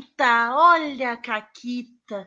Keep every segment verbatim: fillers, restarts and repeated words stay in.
Caquita, olha a Caquita.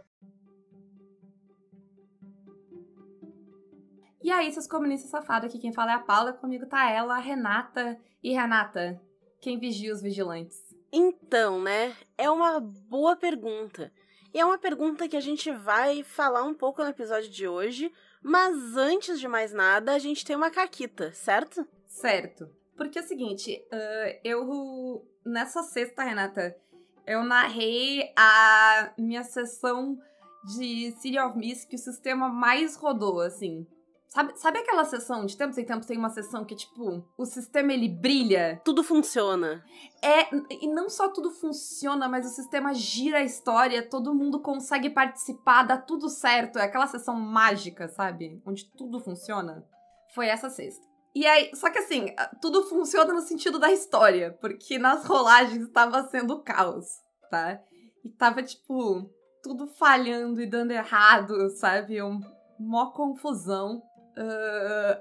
E aí, seus comunistas safados, aqui quem fala é a Paula, comigo tá ela, a Renata. E Renata, quem vigia os vigilantes? Então, né, é uma boa pergunta. E é uma pergunta que a gente vai falar um pouco no episódio de hoje, mas antes de mais nada, a gente tem uma Caquita, certo? Certo. Porque é o seguinte, uh, eu, nessa sexta, Renata, eu narrei a minha sessão de City of Mist que o sistema mais rodou, assim. Sabe, sabe aquela sessão de tempos em tempos tem uma sessão que, tipo, o sistema ele brilha? Tudo funciona. É, e não só tudo funciona, mas o sistema gira a história, todo mundo consegue participar, dá tudo certo. É aquela sessão mágica, sabe? Onde tudo funciona. Foi essa sexta. E aí, só que assim, tudo funciona no sentido da história, porque nas rolagens estava sendo caos, tá? E tava, tipo, tudo falhando e dando errado, sabe? Um, mó confusão. Uh,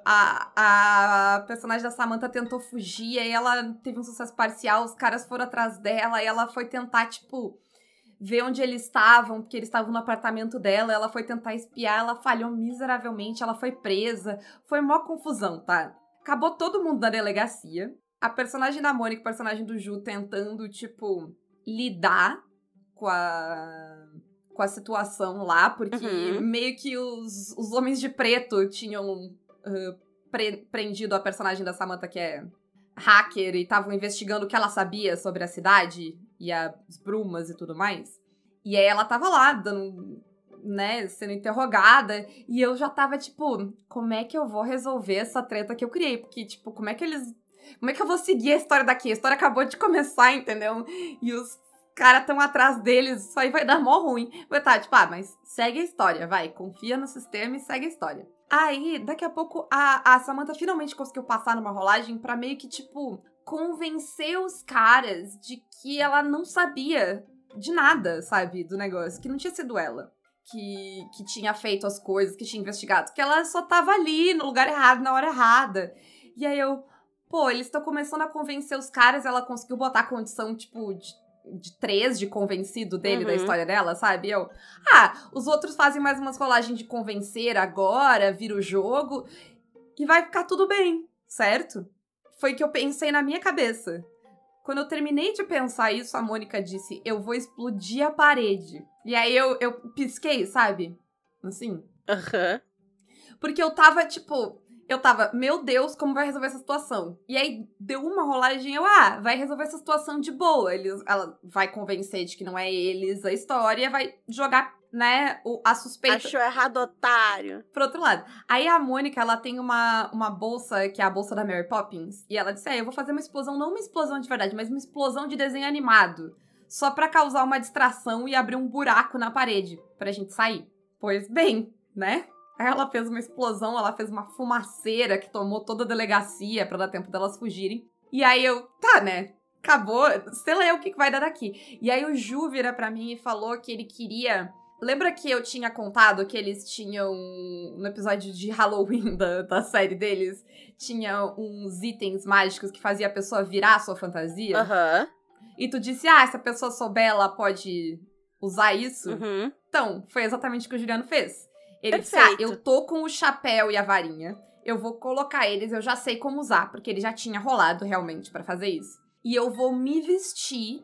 a, a personagem da Samantha tentou fugir, e aí ela teve um sucesso parcial, os caras foram atrás dela, e ela foi tentar, tipo, ver onde eles estavam, porque eles estavam no apartamento dela, ela foi tentar espiar, ela falhou miseravelmente, ela foi presa, foi mó confusão, tá? Acabou todo mundo na delegacia, a personagem da Mônica e o personagem do Ju tentando, tipo, lidar com a... com a situação lá, porque uhum. meio que os, os homens de preto tinham uh, pre- prendido a personagem da Samantha, que é hacker, e estavam investigando o que ela sabia sobre a cidade e as brumas e tudo mais. E aí ela tava lá, dando, né, sendo interrogada, e eu já tava, tipo, como é que eu vou resolver essa treta que eu criei? Porque, tipo, como é que eles... Como é que eu vou seguir a história daqui? A história acabou de começar, entendeu? E os caras estão atrás deles, isso aí vai dar mó ruim. Vai tá, tipo, ah, mas segue a história, vai, confia no sistema e segue a história. Aí, daqui a pouco, a, a Samantha finalmente conseguiu passar numa rolagem pra meio que, tipo, convencer os caras de que ela não sabia de nada, sabe, do negócio, que não tinha sido ela que, que tinha feito as coisas, que tinha investigado, que ela só tava ali no lugar errado, na hora errada. E aí eu, pô, eles estão começando a convencer os caras, ela conseguiu botar a condição, tipo, de de três de convencido dele, uhum. da história dela, sabe? Eu, ah, os outros fazem mais umas rolagens de convencer agora, vira o jogo, e vai ficar tudo bem, certo? Foi o que eu pensei na minha cabeça. Quando eu terminei de pensar isso, a Mônica disse, eu vou explodir a parede. E aí eu, eu pisquei, sabe? Assim. Aham. Uhum. Porque eu tava, tipo... Eu tava, meu Deus, como vai resolver essa situação? E aí, deu uma rolagem, eu, ah, vai resolver essa situação de boa. Eles, ela vai convencer de que não é eles a história, vai jogar, né, o, a suspeita... Achou errado, otário. Pro outro lado. Aí a Mônica, ela tem uma, uma bolsa, que é a bolsa da Mary Poppins, e ela disse, é, eu vou fazer uma explosão, não uma explosão de verdade, mas uma explosão de desenho animado. Só pra causar uma distração e abrir um buraco na parede, pra gente sair. Pois bem, né? Aí ela fez uma explosão, ela fez uma fumaceira que tomou toda a delegacia pra dar tempo delas fugirem. E aí eu, tá, né? Acabou, sei lá o que vai dar daqui. E aí o Ju vira pra mim e falou que ele queria... Lembra que eu tinha contado que eles tinham, no episódio de Halloween da, da série deles, tinha uns itens mágicos que fazia a pessoa virar a sua fantasia? Aham. Uhum. E tu disse, ah, se a pessoa souber, ela pode usar isso? Uhum. Então, foi exatamente o que o Juliano fez. Ele Perfeito. disse, ah, eu tô com o chapéu e a varinha, eu vou colocar eles, eu já sei como usar, porque ele já tinha rolado realmente pra fazer isso. E eu vou me vestir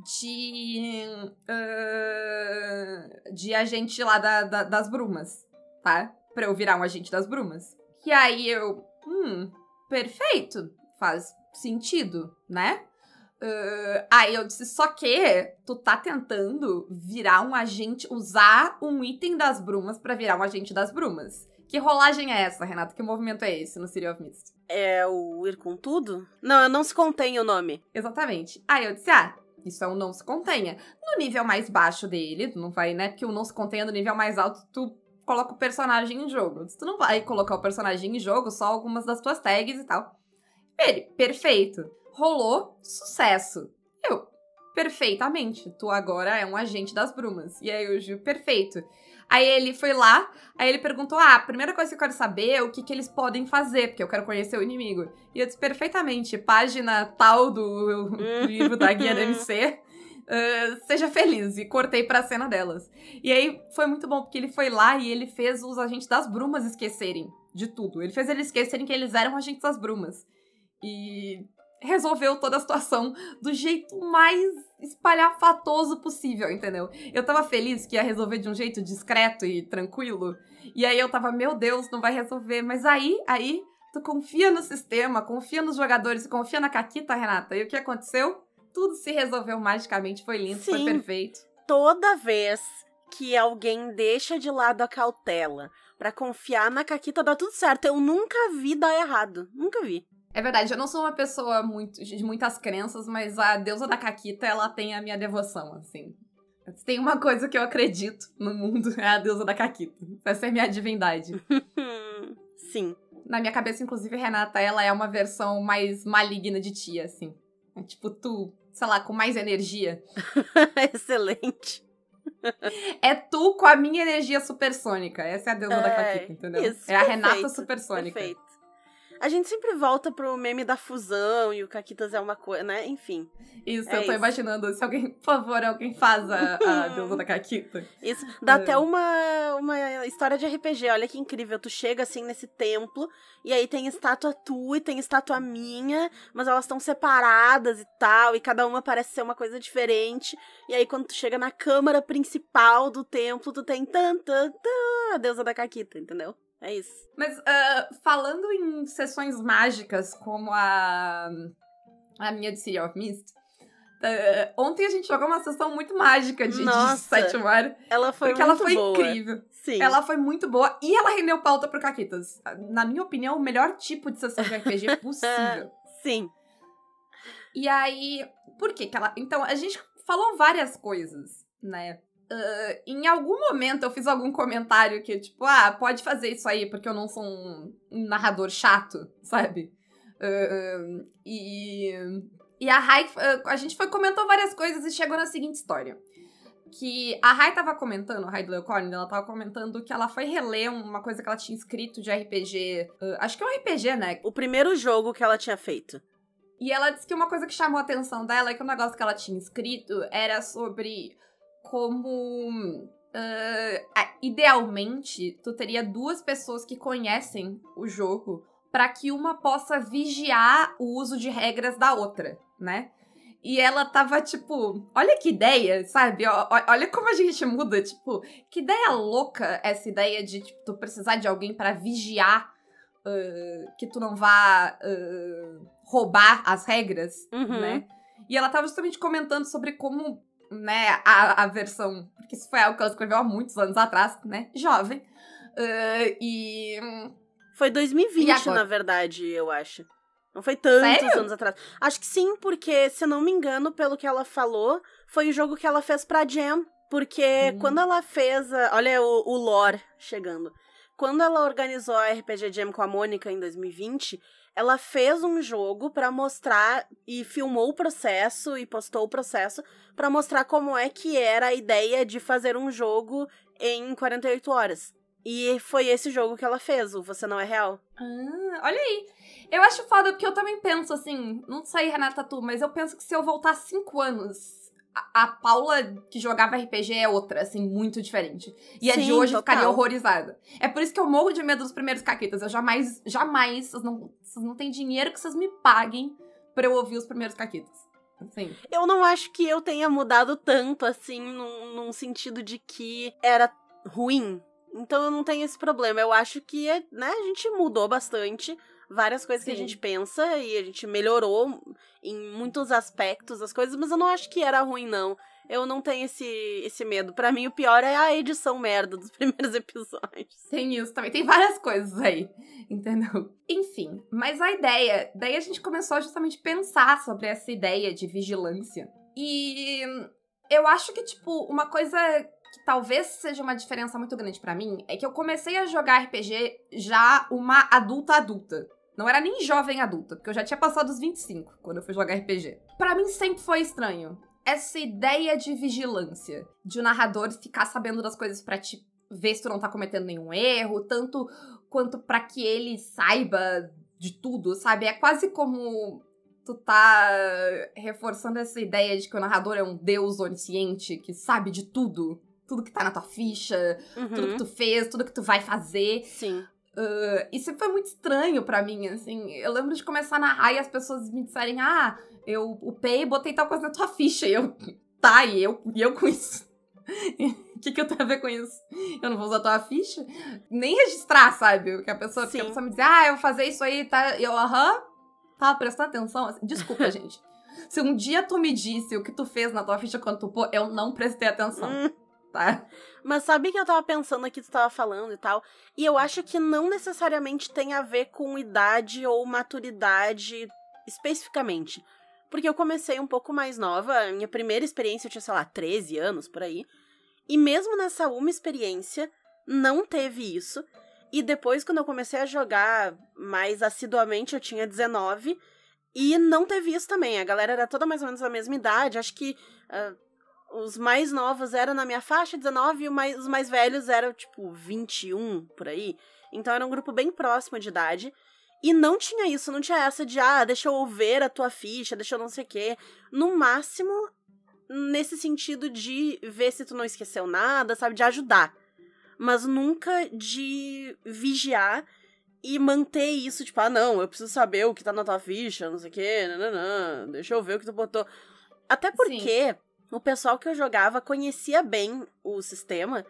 de... Uh, de agente lá da, da, das brumas, tá? Pra eu virar um agente das brumas. E aí eu... Hum, perfeito, faz sentido, né? Uh, aí eu disse, só que tu tá tentando virar um agente, usar um item das brumas pra virar um agente das brumas. Que rolagem é essa, Renata? Que movimento é esse no City of Mist? É o ir com tudo? Não, eu não se contém o nome. Exatamente. Aí eu disse, ah, isso é um não se contenha. No nível mais baixo dele, tu não vai, né? Porque o não se contenha no nível mais alto, tu coloca o personagem em jogo. Tu não vai colocar o personagem em jogo, só algumas das tuas tags e tal. Ele, perfeito. Rolou, sucesso. Eu, perfeitamente. Tu agora é um agente das brumas. E aí eu digo, perfeito. Aí ele foi lá, aí ele perguntou, ah, a primeira coisa que eu quero saber é o que, que eles podem fazer, porque eu quero conhecer o inimigo. E eu disse, perfeitamente, página tal do, do livro da Guia da M C, Uh, seja feliz, e cortei pra cena delas. E aí foi muito bom, porque ele foi lá e ele fez os agentes das brumas esquecerem de tudo. Ele fez eles esquecerem que eles eram agentes das brumas. E resolveu toda a situação do jeito mais espalhafatoso possível, entendeu? Eu tava feliz que ia resolver de um jeito discreto e tranquilo. E aí eu tava, meu Deus, não vai resolver. Mas aí, aí, tu confia no sistema, confia nos jogadores, confia na Caquita, Renata. E o que aconteceu? Tudo se resolveu magicamente, foi lindo, Sim, foi perfeito. Toda vez que alguém deixa de lado a cautela pra confiar na Caquita, dá tudo certo. Eu nunca vi dar errado. Nunca vi. É verdade, eu não sou uma pessoa muito, de muitas crenças, mas a deusa da Caquita, ela tem a minha devoção, assim. Se tem uma coisa que eu acredito no mundo, é a deusa da Caquita. Essa é a minha divindade. Sim. Na minha cabeça, inclusive, Renata, ela é uma versão mais maligna de ti, assim. É tipo, tu, sei lá, com mais energia. Excelente. É tu com a minha energia supersônica. Essa é a deusa é, da Caquita, entendeu? Isso, é a perfeito, Renata supersônica. Perfeito. A gente sempre volta pro meme da fusão e o Caquitas é uma coisa, né? Enfim. Isso, é eu tô isso. imaginando. Se alguém, por favor, alguém faz a, a deusa da Caquita. Isso. Dá é. até uma, uma história de R P G. Olha que incrível. Tu chega assim nesse templo e aí tem estátua tua e tem estátua minha, mas elas estão separadas e tal, e cada uma parece ser uma coisa diferente. E aí quando tu chega na câmara principal do templo, tu tem tan, tan, tan, a deusa da Caquita, entendeu? É isso. Mas, uh, falando em sessões mágicas, como a, a minha de City of Mist, uh, ontem a gente jogou uma sessão muito mágica de, de sétimo ar. Ela foi porque muito ela foi boa. incrível. Sim. Ela foi muito boa e ela rendeu pauta pro Caquitas. Na minha opinião, o melhor tipo de sessão de R P G possível. Sim. E aí, por que que ela... Então, a gente falou várias coisas, né? Uh, em algum momento eu fiz algum comentário que, tipo, ah, pode fazer isso aí porque eu não sou um, um narrador chato, sabe? Uh, uh, e, e a Rai, uh, a gente foi, comentou várias coisas e chegou na seguinte história. Que a Rai tava comentando, a Rai do Leocorn, ela tava comentando que ela foi reler uma coisa que ela tinha escrito de R P G. Uh, acho que é um R P G, né? O primeiro jogo que ela tinha feito. E ela disse que uma coisa que chamou a atenção dela é que o negócio que ela tinha escrito era sobre como, uh, idealmente, tu teria duas pessoas que conhecem o jogo para que uma possa vigiar o uso de regras da outra, né? E ela tava, tipo, olha que ideia, sabe? O, olha como a gente muda, tipo, que ideia louca essa ideia de, tipo, tu precisar de alguém para vigiar uh, que tu não vá uh, roubar as regras, Uhum. né? E ela tava justamente comentando sobre como, né, a, a versão, porque isso foi algo que ela escreveu há muitos anos atrás, né, jovem, uh, e... Foi dois mil e vinte, E agora? na verdade, eu acho. Não foi tantos Sério? anos atrás. Acho que sim, porque, se não me engano, pelo que ela falou, foi o jogo que ela fez pra Jam. Porque Hum. quando ela fez a... Olha o, o lore chegando. Quando ela organizou a R P G Jam com a Mônica em dois mil e vinte, ela fez um jogo pra mostrar e filmou o processo e postou o processo pra mostrar como é que era a ideia de fazer um jogo em quarenta e oito horas. E foi esse jogo que ela fez, o Você Não É Real. Ah, olha aí. Eu acho foda, porque eu também penso, assim, não sei, Renata, tu, mas eu penso que se eu voltar cinco anos, a, a Paula que jogava R P G é outra, assim, muito diferente. E a de Sim, hoje total. ficaria horrorizada. É por isso que eu morro de medo dos primeiros caquetas. Eu jamais, jamais, vocês não, vocês não têm dinheiro que vocês me paguem pra eu ouvir os primeiros caquetas. Assim. Eu não acho que eu tenha mudado tanto, assim, num, num sentido de que era ruim. Então eu não tenho esse problema. Eu acho que, né, a gente mudou bastante. Várias coisas Sim. que a gente pensa e a gente melhorou em muitos aspectos das coisas, mas eu não acho que era ruim, não. Eu não tenho esse, esse medo. Pra mim, o pior é a edição merda dos primeiros episódios. Tem isso também, tem várias coisas aí, entendeu? Enfim, mas a ideia, daí a gente começou a justamente pensar sobre essa ideia de vigilância. E eu acho que, tipo, uma coisa que talvez seja uma diferença muito grande pra mim é que eu comecei a jogar R P G já uma adulta adulta. Não era nem jovem adulta, porque eu já tinha passado os vinte e cinco quando eu fui jogar R P G. Pra mim sempre foi estranho essa ideia de vigilância, de o narrador ficar sabendo das coisas pra te ver se tu não tá cometendo nenhum erro, tanto quanto pra que ele saiba de tudo, sabe? É quase como tu tá reforçando essa ideia de que o narrador é um deus onisciente que sabe de tudo. Tudo que tá na tua ficha, Uhum. tudo que tu fez, tudo que tu vai fazer. Sim. Uh, isso foi muito estranho pra mim, assim. Eu lembro de começar a narrar e as pessoas me disserem, ah, eu upei e botei tal coisa na tua ficha. E eu, tá, e eu, e eu com isso? O que que eu tenho a ver com isso? Eu não vou usar tua ficha? Nem registrar, sabe? Que a pessoa, que a pessoa me diz, ah, eu vou fazer isso aí, tá? E eu, aham, tava prestando atenção. Assim, desculpa, gente. Se um dia tu me disse o que tu fez na tua ficha quando tu pô, eu não prestei atenção, Hum. tá? Mas sabe que eu tava pensando aqui, tu tava falando e tal, e eu acho que não necessariamente tem a ver com idade ou maturidade especificamente. Porque eu comecei um pouco mais nova, a minha primeira experiência eu tinha, sei lá, treze anos, por aí. E mesmo nessa uma experiência, não teve isso. E depois, quando eu comecei a jogar mais assiduamente, eu tinha dezenove, e não teve isso também. A galera era toda mais ou menos da mesma idade, acho que... Uh, os mais novos eram na minha faixa, dezenove, e mais, os mais velhos eram, tipo, vinte e um, por aí. Então era um grupo bem próximo de idade. E não tinha isso, não tinha essa de, ah, deixa eu ver a tua ficha, deixa eu não sei o quê. No máximo, nesse sentido de ver se tu não esqueceu nada, sabe, de ajudar. Mas nunca de vigiar e manter isso, tipo, ah, não, eu preciso saber o que tá na tua ficha, não sei o quê, nananã, deixa eu ver o que tu botou. Até porque... Sim. O pessoal que eu jogava conhecia bem o sistema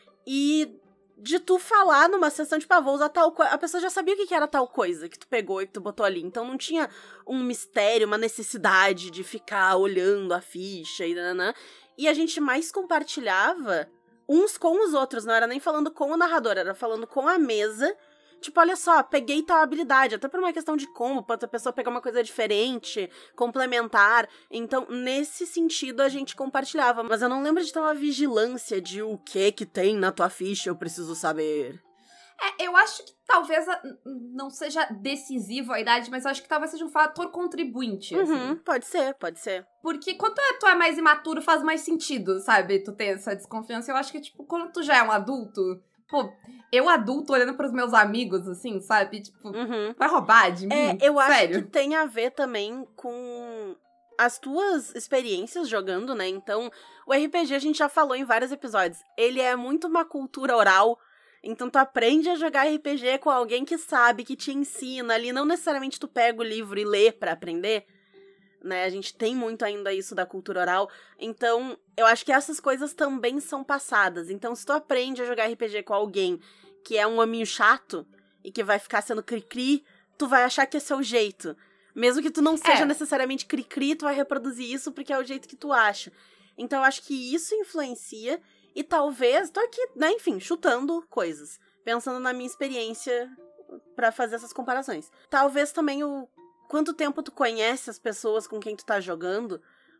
e de tu falar numa sessão, tipo, ah, vou usar tal coisa, a pessoa já sabia o que era tal coisa que tu pegou e que tu botou ali. Então não tinha um mistério, uma necessidade de ficar olhando a ficha e nananã. E a gente mais compartilhava uns com os outros, não era nem falando com o narrador, era falando com a mesa. Tipo, olha só, peguei tal habilidade, até por uma questão de combo, pra outra pessoa pegar uma coisa diferente, complementar. Então, nesse sentido, a gente compartilhava. Mas eu não lembro de ter uma vigilância de o que que tem na tua ficha, eu preciso saber. É, eu acho que talvez a, não seja decisivo a idade, mas eu acho que talvez seja um fator contribuinte, assim. Uhum, pode ser, pode ser. Porque quando tu é, tu é mais imaturo, faz mais sentido, sabe? Tu ter essa desconfiança. Eu acho que, tipo, quando tu já é um adulto... Pô, eu adulto olhando pros meus amigos, assim, sabe? Tipo, uhum. vai roubar de mim? É, eu Sério? acho que tem a ver também com as tuas experiências jogando, né? Então, o R P G a gente já falou em vários episódios. Ele é muito uma cultura oral. Então, tu aprende a jogar R P G com alguém que sabe, que te ensina ali. Não necessariamente tu pega o livro e lê pra aprender. Né? A gente tem muito ainda isso da cultura oral. Então, eu acho que essas coisas também são passadas. Então, se tu aprende a jogar R P G com alguém que é um hominho chato e que vai ficar sendo cri-cri, tu vai achar que esse é o jeito. Mesmo que tu não seja é. necessariamente cri-cri, tu vai reproduzir isso porque é o jeito que tu acha. Então, eu acho que isso influencia e talvez... Tô aqui, né, enfim, chutando coisas. Pensando na minha experiência pra fazer essas comparações. Talvez também o quanto tempo tu conhece as pessoas com quem tu tá jogando,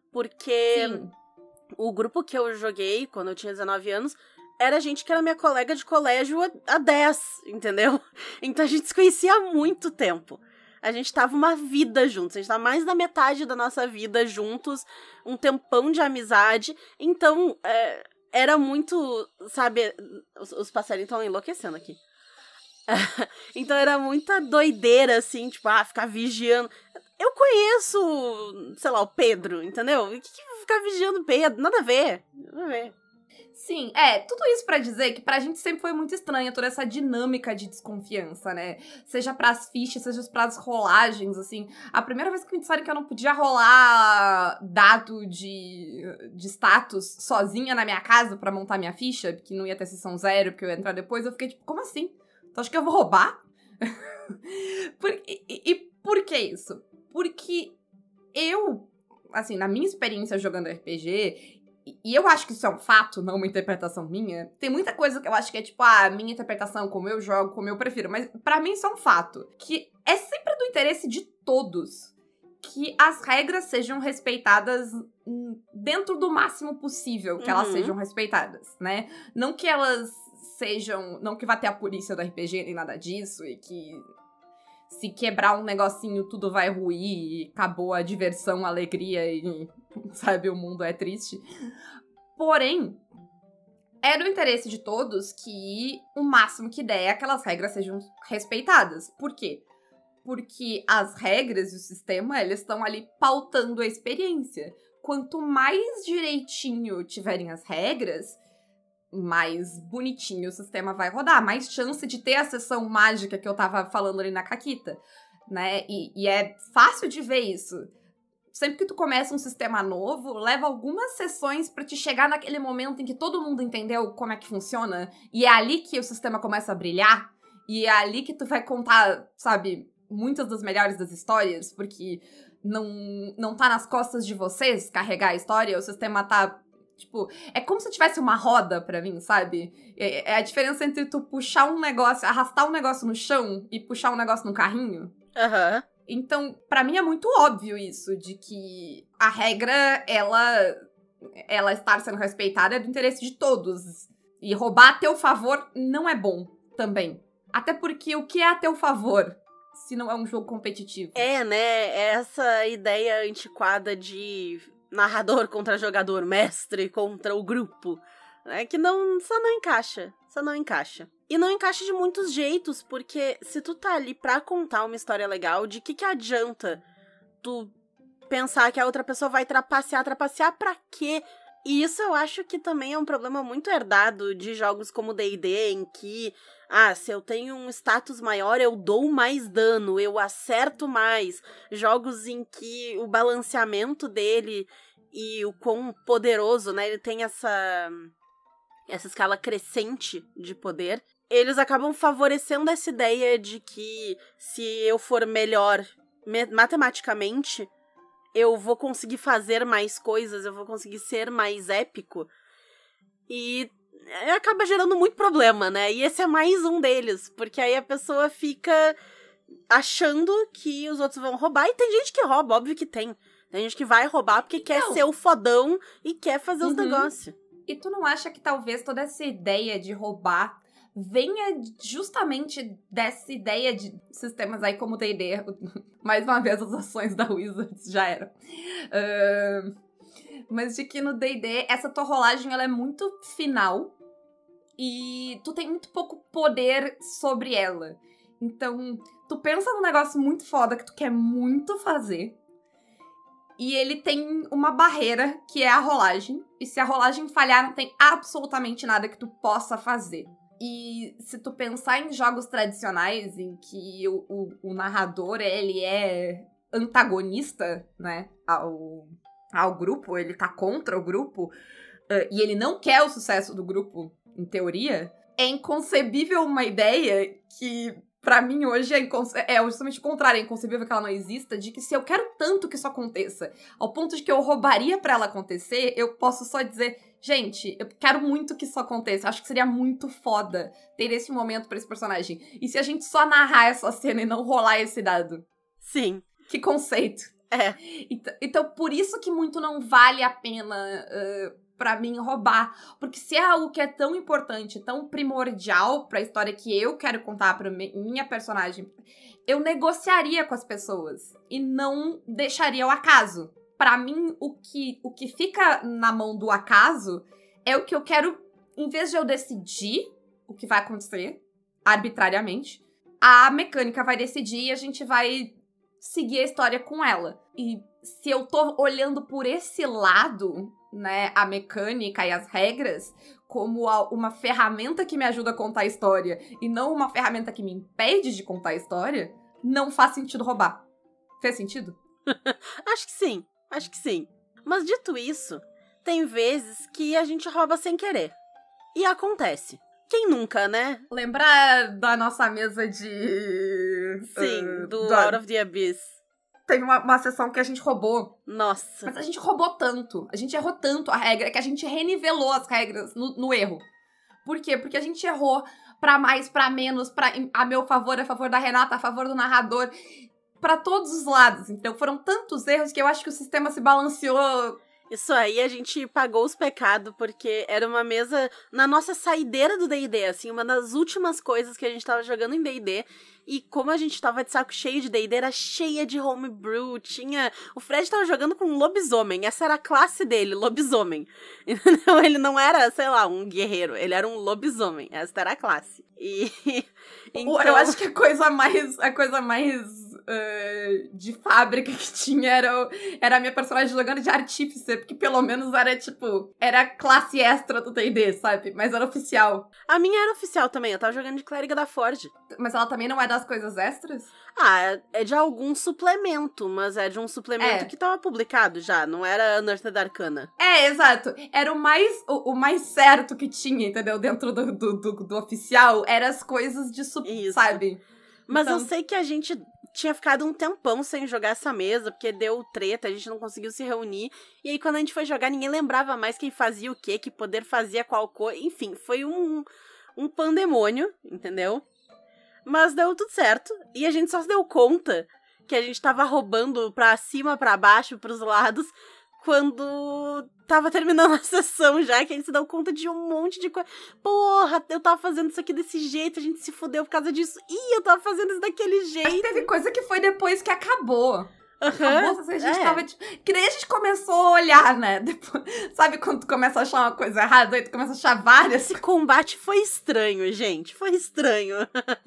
porque Sim. O grupo que eu joguei quando eu tinha dezenove anos era gente que era minha colega de colégio há dez, entendeu? Então a gente se conhecia há muito tempo. A gente tava uma vida juntos, a gente tava mais da metade da nossa vida juntos, um tempão de amizade, então é, era muito, sabe, os, os passarinhos estão enlouquecendo aqui. Então era muita doideira, assim, tipo, ah, ficar vigiando. Eu conheço, sei lá, o Pedro, entendeu? O que, que ficar vigiando o Pedro? Nada a ver, nada a ver. Sim, é, tudo isso pra dizer que pra gente sempre foi muito estranha toda essa dinâmica de desconfiança, né? Seja pras fichas, seja pras rolagens, assim. A primeira vez que me disseram que eu não podia rolar dado de, de status sozinha na minha casa pra montar minha ficha, porque não ia ter sessão zero, porque eu ia entrar depois, eu fiquei tipo, como assim? Tu acha que eu vou roubar? por, e, e por que isso? Porque eu, assim, na minha experiência jogando R P G... E eu acho que isso é um fato, não uma interpretação minha. Tem muita coisa que eu acho que é tipo, ah, minha interpretação, como eu jogo, como eu prefiro. Mas pra mim isso é um fato. Que é sempre do interesse de todos que as regras sejam respeitadas dentro do máximo possível que uhum. elas sejam respeitadas, né? Não que elas sejam... Não que vá ter a polícia do R P G nem nada disso e que... Se quebrar um negocinho, tudo vai ruir e acabou a diversão, a alegria e, sabe, o mundo é triste. Porém, é do interesse de todos que o máximo que der aquelas regras sejam respeitadas. Por quê? Porque as regras e o sistema, eles estão ali pautando a experiência. Quanto mais direitinho tiverem as regras, mais bonitinho o sistema vai rodar. Mais chance de ter a sessão mágica que eu tava falando ali na Caquita, né? E, e é fácil de ver isso. Sempre que tu começa um sistema novo, leva algumas sessões pra te chegar naquele momento em que todo mundo entendeu como é que funciona. E é ali que o sistema começa a brilhar. E é ali que tu vai contar, sabe, muitas das melhores das histórias. Porque não, não tá nas costas de vocês carregar a história. O sistema tá, tipo... É como se tivesse uma roda pra mim, sabe? É, é a diferença entre tu puxar um negócio, arrastar um negócio no chão e puxar um negócio no carrinho. Aham. Uhum. Então, pra mim é muito óbvio isso, de que a regra, ela, ela estar sendo respeitada é do interesse de todos. E roubar a teu favor não é bom também. Até porque o que é a teu favor, se não é um jogo competitivo? É, né? Essa ideia antiquada de narrador contra jogador, mestre contra o grupo, né? Que não, só não encaixa, só não encaixa. E não encaixa de muitos jeitos, porque se tu tá ali pra contar uma história legal, de que que adianta tu pensar que a outra pessoa vai trapacear, trapacear pra quê? E isso eu acho que também é um problema muito herdado de jogos como D e D, em que, ah, se eu tenho um status maior, eu dou mais dano, eu acerto mais. Jogos em que o balanceamento dele e o quão poderoso, né, ele tem essa, essa escala crescente de poder. Eles acabam favorecendo essa ideia de que se eu for melhor me- matematicamente, eu vou conseguir fazer mais coisas, eu vou conseguir ser mais épico. E acaba gerando muito problema, né? E esse é mais um deles, porque aí a pessoa fica achando que os outros vão roubar. E tem gente que rouba, óbvio que tem. Tem gente que vai roubar porque quer Não. ser o fodão e quer fazer Uhum. os negócios. E tu não acha que talvez toda essa ideia de roubar venha justamente dessa ideia de sistemas aí como D e D? Mais uma vez, as ações da Wizards já eram. Uh, mas de que no D e D, essa tua rolagem ela é muito final e tu tem muito pouco poder sobre ela. Então, tu pensa num negócio muito foda que tu quer muito fazer e ele tem uma barreira que é a rolagem. E se a rolagem falhar, não tem absolutamente nada que tu possa fazer. E se tu pensar em jogos tradicionais em que o, o, o narrador, ele é antagonista, né, ao, ao grupo, ele tá contra o grupo, uh, e ele não quer o sucesso do grupo, em teoria, é inconcebível uma ideia que, pra mim, hoje é, inconce- é justamente o contrário, é inconcebível que ela não exista, de que se eu quero tanto que isso aconteça, ao ponto de que eu roubaria pra ela acontecer, eu posso só dizer... Gente, eu quero muito que isso aconteça. Acho que seria muito foda ter esse momento pra esse personagem. E se a gente só narrar essa cena e não rolar esse dado? Sim. Que conceito. É. Então, então por isso que muito não vale a pena uh, pra mim roubar. Porque se é algo que é tão importante, tão primordial pra história que eu quero contar pra minha personagem, eu negociaria com as pessoas e não deixaria ao acaso. Pra mim, o que, o que fica na mão do acaso é o que eu quero, em vez de eu decidir o que vai acontecer, arbitrariamente, a mecânica vai decidir e a gente vai seguir a história com ela. E se eu tô olhando por esse lado, né, a mecânica e as regras, como a, uma ferramenta que me ajuda a contar a história e não uma ferramenta que me impede de contar a história, não faz sentido roubar. Fez sentido? Acho que sim. Acho que sim. Mas dito isso, tem vezes que a gente rouba sem querer. E acontece. Quem nunca, né? Lembra da nossa mesa de... Sim, uh, do da... Out of the Abyss. Teve uma, uma sessão que a gente roubou. Nossa. Mas a gente roubou tanto. A gente errou tanto a regra que a gente renivelou as regras no, no erro. Por quê? Porque a gente errou pra mais, pra menos, pra, a meu favor, a favor da Renata, a favor do narrador... Pra todos os lados. Então, foram tantos erros que eu acho que o sistema se balanceou. Isso aí, a gente pagou os pecados, porque era uma mesa na nossa saideira do D e D, assim, uma das últimas coisas que a gente tava jogando em D e D. E como a gente tava de saco cheio de D e D, era cheia de homebrew, tinha... O Fred tava jogando com um lobisomem, essa era a classe dele, lobisomem. Então, ele não era, sei lá, um guerreiro, ele era um lobisomem, essa era a classe. E... então... Eu acho que a coisa mais... A coisa mais... uh, de fábrica que tinha era, era a minha personagem jogando de artífice, porque pelo menos era, tipo, era classe extra do D e D, sabe? Mas era oficial. A minha era oficial também, eu tava jogando de clériga da Forge. Mas ela também não é das coisas extras? Ah, é de algum suplemento, mas é de um suplemento É. que tava publicado já, não era Unearthed Arcana. É, exato. Era o mais, o, o mais certo que tinha, entendeu? Dentro do, do, do, do oficial, eram as coisas de, su- Isso. sabe? Mas Então- eu sei que a gente tinha ficado um tempão sem jogar essa mesa, porque deu treta, a gente não conseguiu se reunir. E aí, quando a gente foi jogar, ninguém lembrava mais quem fazia o quê, que poder fazia qual coisa. Enfim, foi um, um pandemônio, entendeu? Mas deu tudo certo. E a gente só se deu conta que a gente tava roubando pra cima, pra baixo, pros lados, quando tava terminando a sessão já, que a gente se deu conta de um monte de coisa. Porra, eu tava fazendo isso aqui desse jeito, a gente se fudeu por causa disso. Ih, eu tava fazendo isso daquele jeito. Mas teve coisa que foi depois que acabou. Acabou, assim, a gente é. tava, tipo... Que daí a gente começou a olhar, né? Depois, sabe quando tu começa a achar uma coisa errada, aí tu começa a achar várias. Esse combate foi estranho, gente. Foi estranho.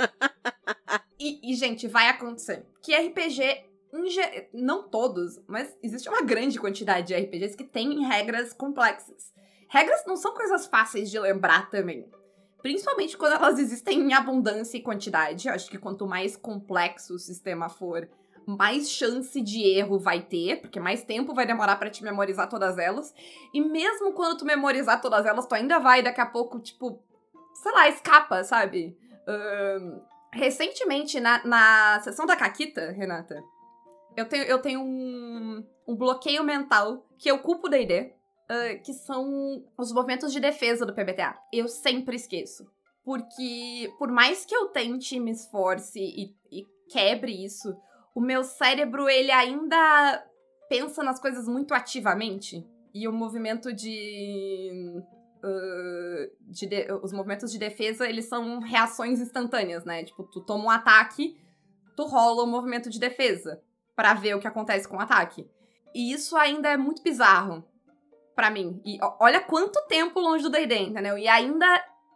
E, e, gente, vai acontecer. Que R P G, em ge- não todos, mas existe uma grande quantidade de R P Gs que tem regras complexas. Regras não são coisas fáceis de lembrar também. Principalmente quando elas existem em abundância e quantidade. Eu acho que quanto mais complexo o sistema for, mais chance de erro vai ter, porque mais tempo vai demorar pra te memorizar todas elas. E mesmo quando tu memorizar todas elas, tu ainda vai daqui a pouco, tipo, sei lá, escapa, sabe? Ahn, recentemente, na, na sessão da Caquita, Renata, eu tenho, eu tenho um, um bloqueio mental que eu culpo o D e D, uh, que são os movimentos de defesa do P B T A. Eu sempre esqueço. Porque, por mais que eu tente, me esforce e, e quebre isso, o meu cérebro, ele ainda pensa nas coisas muito ativamente. E o movimento de... Uh, de de- os movimentos de defesa, eles são reações instantâneas, né? Tipo, tu toma um ataque, tu rola o movimento de defesa pra ver o que acontece com o ataque. E isso ainda é muito bizarro pra mim. E ó, olha quanto tempo longe do D e D, entendeu? E ainda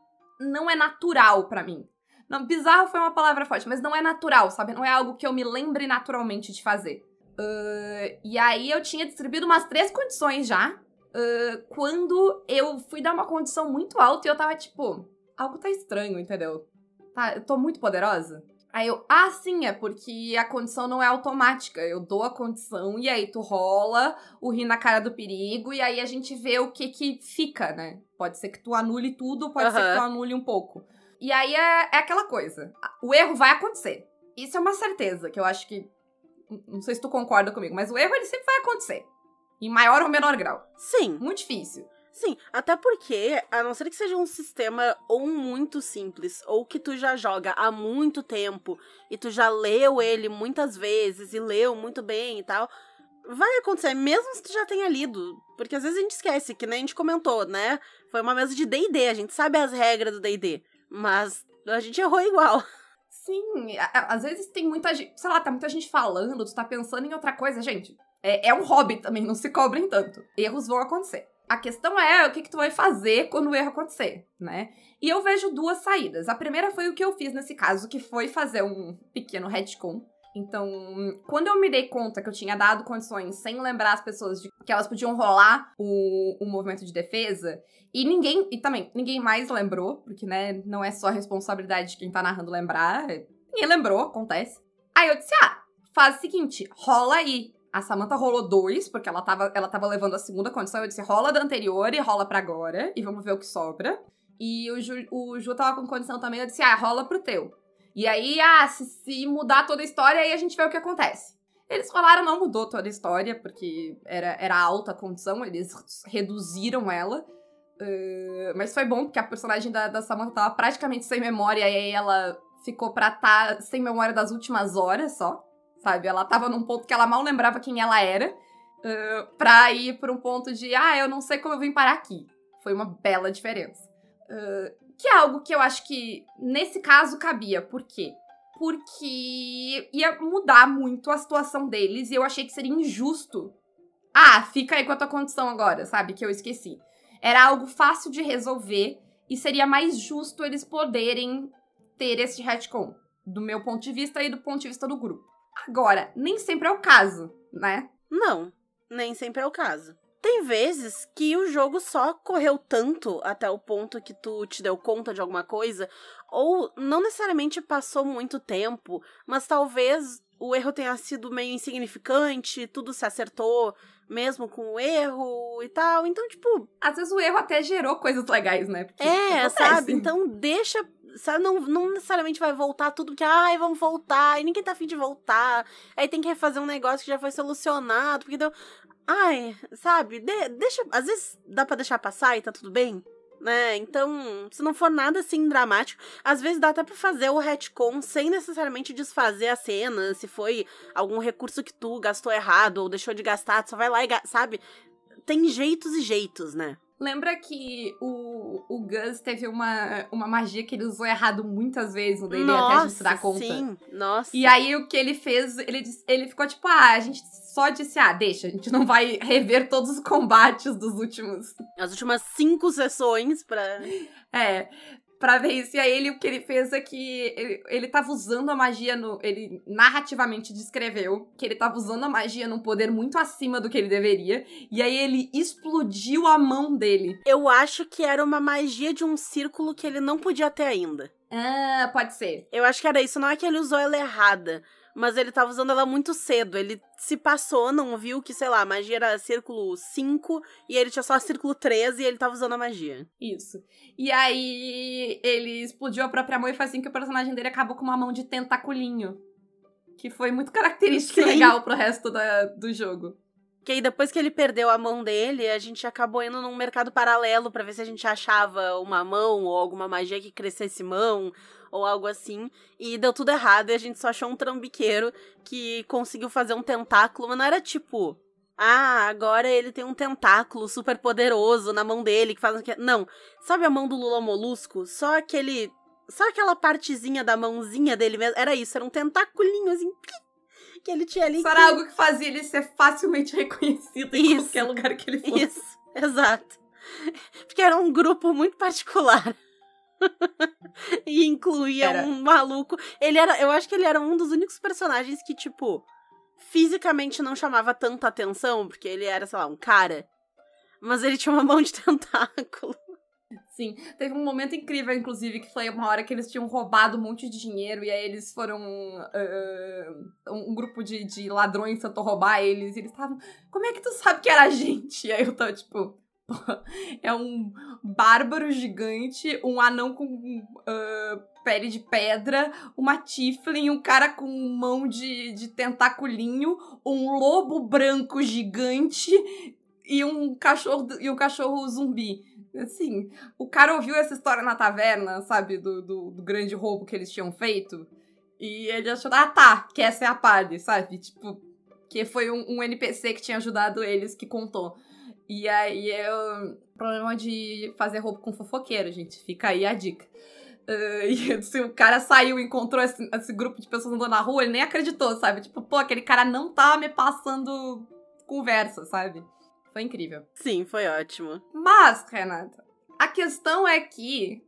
não é natural pra mim. Não, bizarro foi uma palavra forte, mas não é natural, sabe? Não é algo que eu me lembre naturalmente de fazer. Uh, e aí eu tinha distribuído umas três condições já, uh, quando eu fui dar uma condição muito alta e eu tava tipo, algo tá estranho, entendeu? Tá, eu tô muito poderosa. Aí eu, ah, sim, é porque a condição não é automática. Eu dou a condição e aí tu rola o ri na cara do perigo e aí a gente vê o que que fica, né? Pode ser que tu anule tudo, pode Uhum. ser que tu anule um pouco. E aí é, é aquela coisa. O erro vai acontecer. Isso é uma certeza, que eu acho que... Não sei se tu concorda comigo, mas o erro ele sempre vai acontecer. Em maior ou menor grau. Sim, Muito difícil. sim. Até porque, a não ser que seja um sistema ou muito simples, ou que tu já joga há muito tempo, e tu já leu ele muitas vezes, e leu muito bem e tal, vai acontecer, mesmo se tu já tenha lido. Porque às vezes a gente esquece, que nem a gente comentou, né? Foi uma mesa de D e D, a gente sabe as regras do D e D. Mas a gente errou igual. Sim, a- a- às vezes tem muita gente, sei lá, tá muita gente falando, tu tá pensando em outra coisa, gente. É, é um hobby também, não se cobrem tanto. Erros vão acontecer. A questão é o que, que tu vai fazer quando o erro acontecer, né? E eu vejo duas saídas. A primeira foi o que eu fiz nesse caso, que foi fazer um pequeno retcon. Então, quando eu me dei conta que eu tinha dado condições sem lembrar as pessoas de que elas podiam rolar o, o movimento de defesa, e ninguém, e também, ninguém mais lembrou, porque, né, não é só a responsabilidade de quem tá narrando lembrar, ninguém lembrou, acontece. Aí eu disse, ah, faz o seguinte, rola aí. A Samantha rolou dois, porque ela tava, ela tava levando a segunda condição, eu disse, rola da anterior e rola pra agora, e vamos ver o que sobra. E o Ju, o Ju tava com condição também, eu disse, ah, rola pro teu. E aí, ah, se, se mudar toda a história, aí a gente vê o que acontece. Eles falaram, não mudou toda a história, porque era, era alta a condição, eles reduziram ela. Uh, mas foi bom, porque a personagem da, da Samantha tava praticamente sem memória, e aí ela ficou pra estar tá sem memória das últimas horas só, sabe? Ela tava num ponto que ela mal lembrava quem ela era, uh, pra ir pra um ponto de, ah, eu não sei como eu vim parar aqui. Foi uma bela diferença. Uh, Que é algo que eu acho que, nesse caso, cabia. Por quê? Porque ia mudar muito a situação deles e eu achei que seria injusto. Ah, fica aí com a tua condição agora, sabe? Que eu esqueci. Era algo fácil de resolver e seria mais justo eles poderem ter esse retcon. Do meu ponto de vista e do ponto de vista do grupo. Agora, nem sempre é o caso, né? Não, nem sempre é o caso. Tem vezes que o jogo só correu tanto até o ponto que tu te deu conta de alguma coisa, ou não necessariamente passou muito tempo, mas talvez o erro tenha sido meio insignificante, tudo se acertou mesmo com o erro e tal. Então, tipo... Às vezes o erro até gerou coisas legais, né? Porque é, acontece. sabe? Então deixa... Sabe? Não, não necessariamente vai voltar tudo, porque, ai, vamos voltar, e ninguém tá afim de voltar. Aí tem que refazer um negócio que já foi solucionado, porque deu... Ai, sabe? De, deixa... Às vezes dá pra deixar passar e tá tudo bem, né? Então, se não for nada assim dramático, às vezes dá até pra fazer o retcon sem necessariamente desfazer a cena, se foi algum recurso que tu gastou errado ou deixou de gastar, tu só vai lá e, sabe? Tem jeitos e jeitos, né? Lembra que o, o Gus teve uma, uma magia que ele usou errado muitas vezes no D e D até a gente se dar conta? Sim, nossa. E aí o que ele fez, ele, ele ficou tipo, ah, a gente só disse, ah, deixa, a gente não vai rever todos os combates dos últimos... As últimas cinco sessões pra... É, pra ver isso. E aí ele, o que ele fez é que ele, ele tava usando a magia no... Ele narrativamente descreveu que ele tava usando a magia num poder muito acima do que ele deveria. E aí ele explodiu a mão dele. Eu acho que era uma magia de um círculo que ele não podia ter ainda. Ah, pode ser. Eu acho que era isso. Não é que ele usou ela errada, mas ele tava usando ela muito cedo. Ele se passou, não viu que, sei lá, a magia era círculo cinco e ele tinha só círculo três e ele tava usando a magia. Isso. E aí ele explodiu a própria mão e foi assim que o personagem dele acabou com uma mão de tentaculinho. Que foi muito característico e legal pro resto da, do jogo. Que aí depois que ele perdeu a mão dele, a gente acabou indo num mercado paralelo pra ver se a gente achava uma mão ou alguma magia que crescesse mão ou algo assim. E deu tudo errado e a gente só achou um trambiqueiro que conseguiu fazer um tentáculo, mas não era tipo... ah, agora ele tem um tentáculo super poderoso na mão dele que faz... Não, sabe a mão do Lula Molusco? Só aquele... Só aquela partezinha da mãozinha dele mesmo? Era isso, era um tentáculinho assim... que ele tinha ali. Isso era algo que fazia ele ser facilmente reconhecido em isso, qualquer lugar que ele fosse. Isso, exato. Porque era um grupo muito particular. E incluía era. um maluco. Ele era, eu acho que ele era um dos únicos personagens que, tipo, fisicamente não chamava tanta atenção, porque ele era, sei lá, um cara. Mas ele tinha uma mão de tentáculo. Sim, teve um momento incrível, inclusive, que foi uma hora que eles tinham roubado um monte de dinheiro e aí eles foram... Uh, um grupo de, de ladrões tentou roubar eles e eles estavam... Como é que tu sabe que era a gente? E aí eu tava tipo... Pô, é um bárbaro gigante, um anão com uh, pele de pedra, uma tiefling, um cara com mão de, de tentaculinho, um lobo branco gigante e um cachorro, e um cachorro zumbi. Assim, o cara ouviu essa história na taverna, sabe, do, do, do grande roubo que eles tinham feito, e ele achou, ah tá, que essa é a party, sabe, tipo, que foi um, um N P C que tinha ajudado eles, que contou. E aí, eu... problema de fazer roubo com fofoqueiro, gente, fica aí a dica. Uh, e assim, o cara saiu e encontrou esse, esse grupo de pessoas andando na rua, ele nem acreditou, sabe, tipo, pô, aquele cara não tá me passando conversa, sabe. Foi incrível. Sim, foi ótimo. Mas, Renata, a questão é que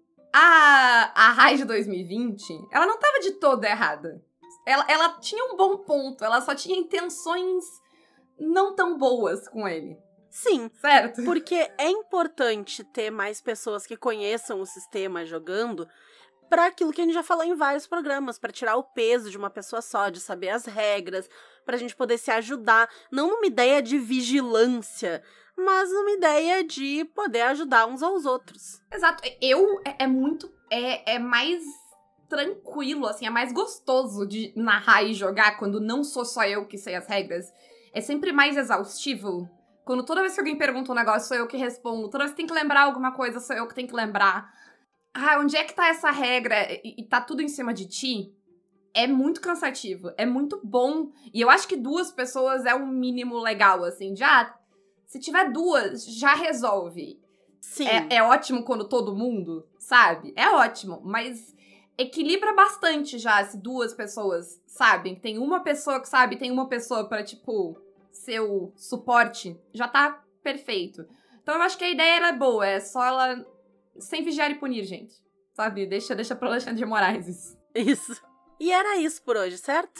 a, a Rai de dois mil e vinte, ela não tava de toda errada. Ela, ela tinha um bom ponto, ela só tinha intenções não tão boas com ele. Sim, certo? Porque é importante ter mais pessoas que conheçam o sistema jogando para aquilo que a gente já falou em vários programas, para tirar o peso de uma pessoa só, de saber as regras, pra gente poder se ajudar, não numa ideia de vigilância, mas numa ideia de poder ajudar uns aos outros. Exato. Eu, é, é muito, é, é mais tranquilo, assim, é mais gostoso de narrar e jogar quando não sou só eu que sei as regras. É sempre mais exaustivo. Quando toda vez que alguém pergunta um negócio, sou eu que respondo. Toda vez que tem que lembrar alguma coisa, sou eu que tenho que lembrar. Ah, onde é que tá essa regra? E, e tá tudo em cima de ti? É muito cansativo, é muito bom. E eu acho que duas pessoas é um mínimo legal, assim. Já, se tiver duas, já resolve. Sim. É, é ótimo quando todo mundo, sabe? É ótimo, mas equilibra bastante já se duas pessoas sabem. Tem uma pessoa que sabe, tem uma pessoa pra, tipo, ser o suporte. Já tá perfeito. Então eu acho que a ideia era boa, é só ela... Sem vigiar e punir, gente. Sabe? Deixa, deixa pro Alexandre de Moraes isso. Isso. E era isso por hoje, certo?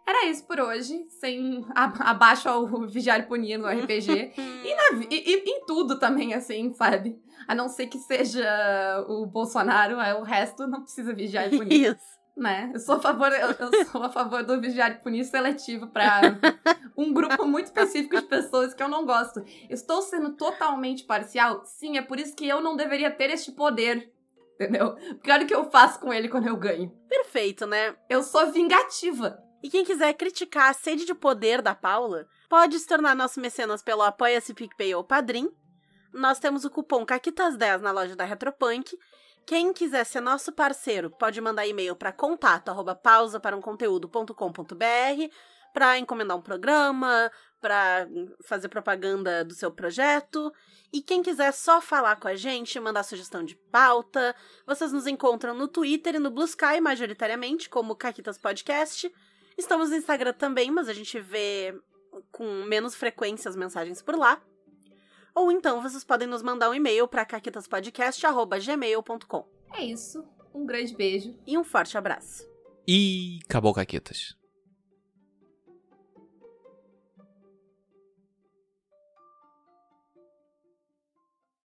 Era isso por hoje, sem a, abaixo ao Vigiar e Punir no R P G. e, na, e, e em tudo também, assim, sabe? A não ser que seja o Bolsonaro, o resto não precisa vigiar e punir. Isso. Né? Eu sou a favor, eu, eu sou a favor do vigiar e punir seletivo pra um grupo muito específico de pessoas que eu não gosto. Estou sendo totalmente parcial? Sim, é por isso que eu não deveria ter este poder. Entendeu? Porque olha o que eu faço com ele quando eu ganho. Perfeito, né? Eu sou vingativa. E quem quiser criticar a sede de poder da Paula, pode se tornar nosso mecenas pelo Apoia-se, PicPay ou Padrim. Nós temos o cupom Caquitas dez na loja da Retropunk. Quem quiser ser nosso parceiro, pode mandar e-mail para contato arroba pausa para um conteúdo ponto com ponto b r para encomendar um programa, para fazer propaganda do seu projeto. E quem quiser só falar com a gente, mandar sugestão de pauta, vocês nos encontram no Twitter e no Blue Sky, majoritariamente, como Caquitas Podcast. Estamos no Instagram também, mas a gente vê com menos frequência as mensagens por lá. Ou então vocês podem nos mandar um e-mail para caquitaspodcast arroba gmail ponto com. É isso. Um grande beijo. E um forte abraço. E acabou, Caquitas.